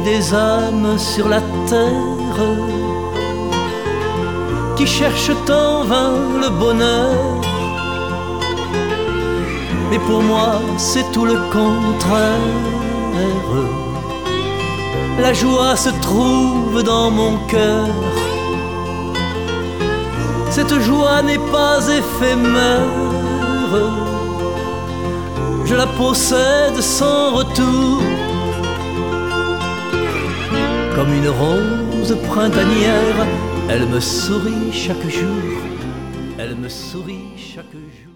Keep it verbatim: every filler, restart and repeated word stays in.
des âmes sur la terre qui cherchent en vain le bonheur. Mais pour moi c'est tout le contraire. La joie se trouve dans mon cœur. Cette joie n'est pas éphémère. Je la possède sans retour, comme une rose printanière. Elle me sourit chaque jour, elle me sourit chaque jour.